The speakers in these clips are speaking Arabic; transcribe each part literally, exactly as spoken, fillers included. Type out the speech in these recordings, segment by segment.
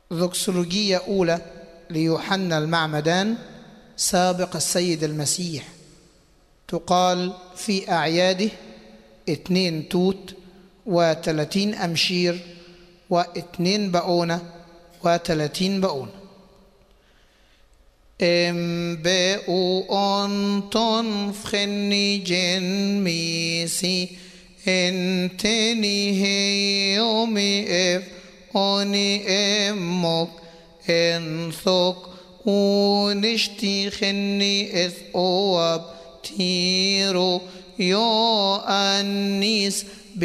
ذوكسولوجية أولى ليوحنا المعمدان سابق السيد المسيح، تقال في أعياده اثنين توت وثلاثين أمشير واثنين بقونة وثلاثين بقونة. ام بأو أنتن فخني جن ميسي انتني هيومي اف أني امك انثق ونشتي خني اث اواب تيرو يو أنيس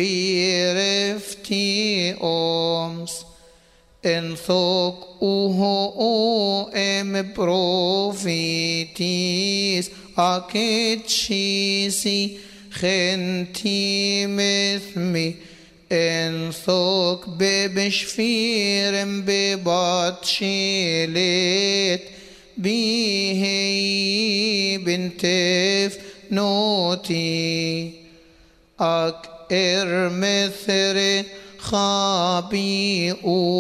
بيرفتي أمس انثق اوهو ام بروفيتيس اكيد شيسي خنتي مثمي انثق ببشفير بباتشيلت بيهي بنتف نوتي اك ارمثر خابي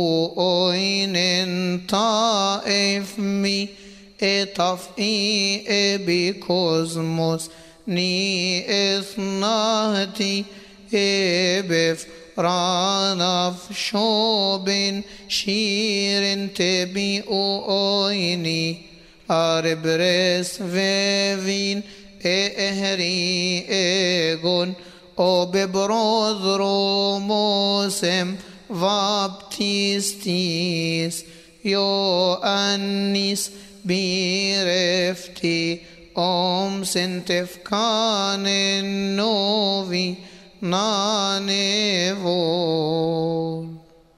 اوين طائف مي اتفئي ابيكوزموس ني اثناهتي ابف رانف شوبن شير تبي اويني اربرس فيفين اهري ايغون او ببروذرو موسم فابتيستيس يو أنيس بيرفتي أم سنتفكان النوفي نانيفون.